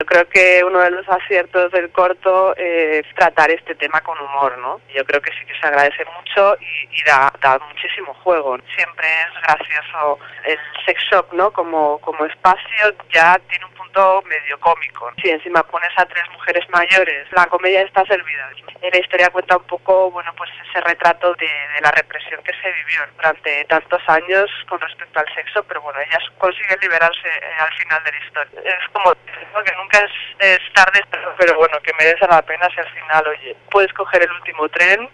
Yo creo que uno de los aciertos del corto es tratar este tema con humor, ¿no? Yo creo que sí que se agradece mucho y da muchísimo juego. Siempre es gracioso el sex shop, ¿no? Como espacio ya tiene un punto medio cómico. Si encima pones a tres mujeres mayores, la comedia está servida. La historia cuenta un poco, bueno, pues ese retrato de la represión que se vivió durante tantos años con respecto al sexo, pero bueno, ellas consiguen liberarse al final de la historia. Es como que nunca es tarde, pero bueno, que merece la pena si al final, oye, puedes coger el último tren